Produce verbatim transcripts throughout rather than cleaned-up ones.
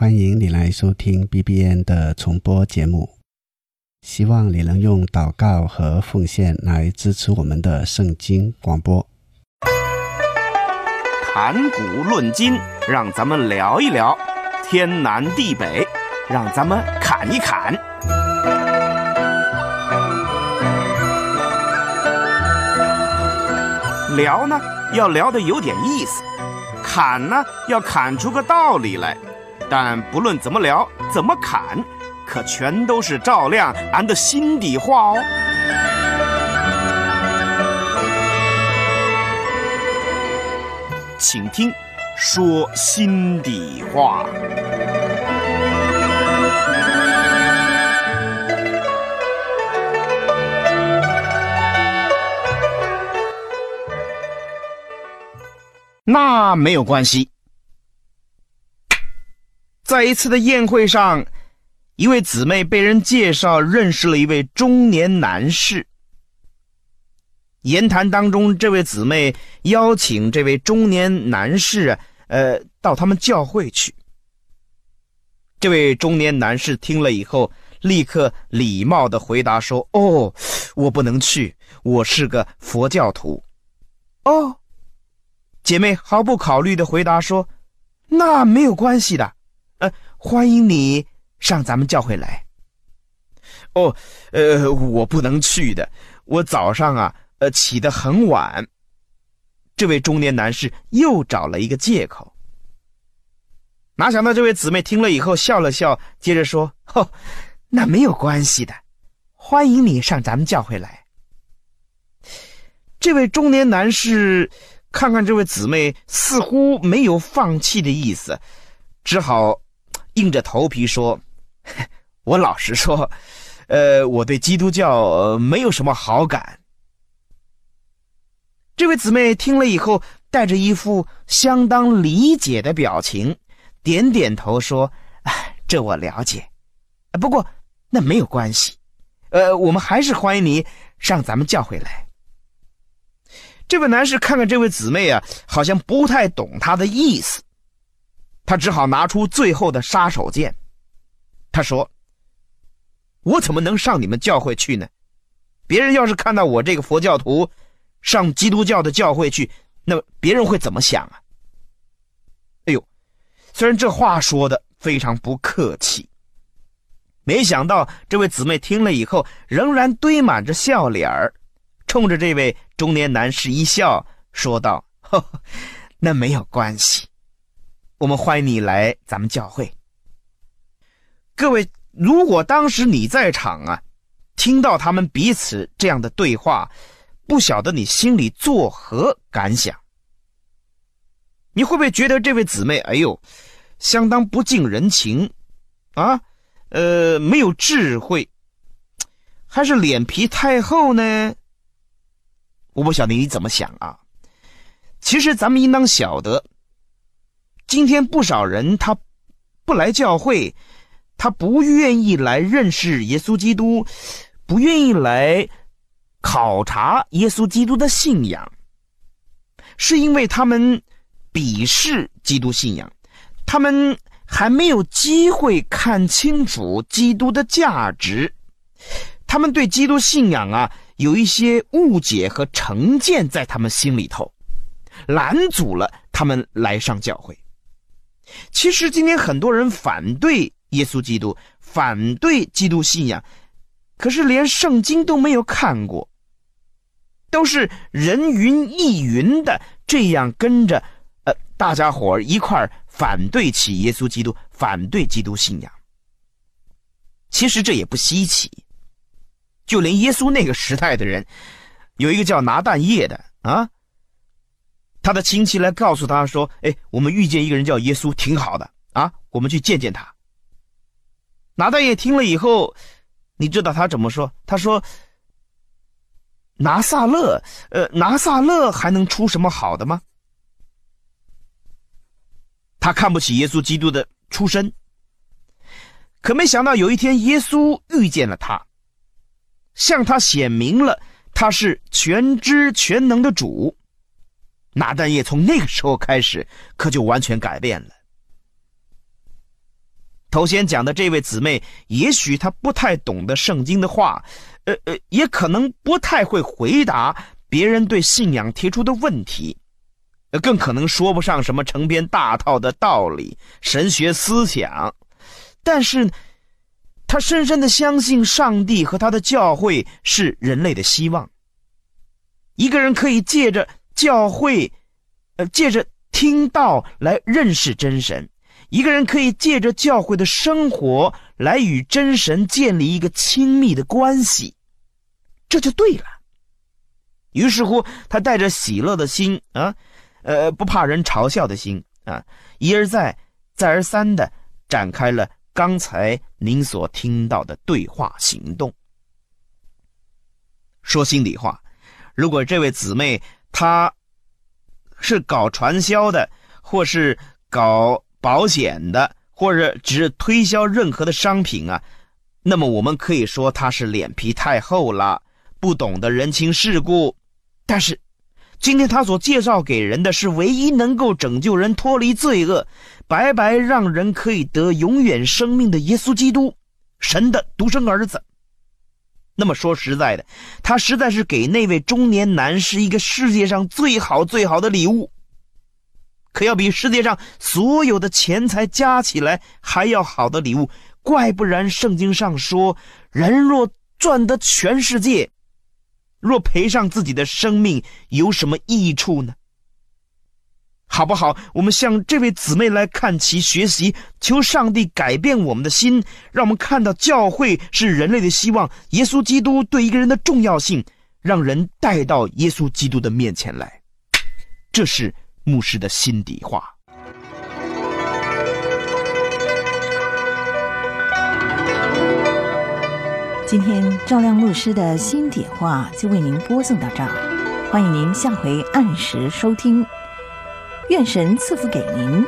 欢迎你来收听 B B N 的重播节目，希望你能用祷告和奉献来支持我们的圣经广播。 谈古论今，让咱们聊一聊；天南地北，让咱们侃一侃。聊呢，要聊得有点意思；侃呢，要侃出个道理来。但不论怎么聊，怎么侃，可全都是照亮俺的心底话哦。请听说心底话。那没有关系。在一次的宴会上，一位姊妹被人介绍认识了一位中年男士。言谈当中，这位姊妹邀请这位中年男士呃，到他们教会去。这位中年男士听了以后，立刻礼貌地回答说：哦，我不能去，我是个佛教徒。哦，姐妹毫不考虑地回答说：那没有关系的，呃，欢迎你上咱们教会来。哦，呃，我不能去的，我早上啊，呃，起得很晚。这位中年男士又找了一个借口。哪想到这位姊妹听了以后笑了笑，接着说：哦，那没有关系的，欢迎你上咱们教会来。这位中年男士看看这位姊妹似乎没有放弃的意思，只好硬着头皮说：我老实说，呃，我对基督教、呃、没有什么好感。这位姊妹听了以后，带着一副相当理解的表情，点点头说：哎，这我了解，不过那没有关系，呃，我们还是欢迎你上咱们教会来。这位男士看看这位姊妹啊，好像不太懂她的意思，他只好拿出最后的杀手锏。他说：我怎么能上你们教会去呢？别人要是看到我这个佛教徒上基督教的教会去，那么别人会怎么想啊？哎呦，虽然这话说的非常不客气，没想到这位姊妹听了以后仍然堆满着笑脸儿，冲着这位中年男士一笑，说道：呵呵，那没有关系，我们欢迎你来咱们教会。各位，如果当时你在场啊，听到他们彼此这样的对话，不晓得你心里作何感想？你会不会觉得这位姊妹，哎呦，相当不近人情啊？呃，没有智慧，还是脸皮太厚呢？我不晓得你怎么想啊。其实咱们应当晓得，今天不少人他不来教会，他不愿意来认识耶稣基督，不愿意来考察耶稣基督的信仰，是因为他们鄙视基督信仰，他们还没有机会看清楚基督的价值，他们对基督信仰啊有一些误解和成见在他们心里头，拦阻了他们来上教会。其实今天很多人反对耶稣基督，反对基督信仰，可是连圣经都没有看过，都是人云亦云的这样跟着呃大家伙一块儿反对起耶稣基督，反对基督信仰。其实这也不稀奇，就连耶稣那个时代的人，有一个叫拿但业的啊，他的亲戚来告诉他说：哎，我们遇见一个人叫耶稣，挺好的啊，我们去见见他。拿但业听了以后，你知道他怎么说？他说：拿撒勒，呃，拿撒勒还能出什么好的吗？他看不起耶稣基督的出身。可没想到有一天耶稣遇见了他，向他显明了他是全知全能的主。拿但业从那个时候开始可就完全改变了。 头先讲的这位姊妹，也许她不太懂得圣经的话，呃呃，也可能不太会回答别人对信仰提出的问题，呃，更可能说不上什么成篇大套的道理、神学思想。但是，她深深地相信上帝和他的教会是人类的希望。一个人可以借着教会，呃，借着听道来认识真神。一个人可以借着教会的生活来与真神建立一个亲密的关系，这就对了。于是乎，他带着喜乐的心啊，呃，不怕人嘲笑的心啊，一而再、再而三地展开了刚才您所听到的对话行动。说心里话，如果这位姊妹她是搞传销的，或是搞保险的，或者只是推销任何的商品啊，那么我们可以说他是脸皮太厚了，不懂得人情世故。但是今天他所介绍给人的是唯一能够拯救人脱离罪恶，白白让人可以得永远生命的耶稣基督，神的独生儿子。那么说实在的，他实在是给那位中年男士一个世界上最好最好的礼物，可要比世界上所有的钱财加起来还要好的礼物。怪不然圣经上说，人若赚得全世界，若赔上自己的生命，有什么益处呢？好不好，我们向这位姊妹来看齐学习，求上帝改变我们的心，让我们看到教会是人类的希望，耶稣基督对一个人的重要性，让人带到耶稣基督的面前来。这是牧师的心底话。 今天照亮牧师的心底话就为您播送到这儿，欢迎您下回按时收听，愿神赐福给您。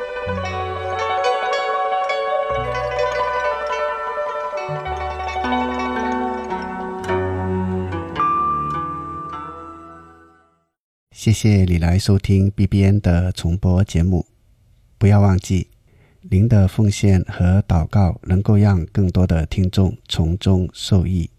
谢谢你来收听 B B N 的重播节目，不要忘记您的奉献和祷告能够让更多的听众从中受益。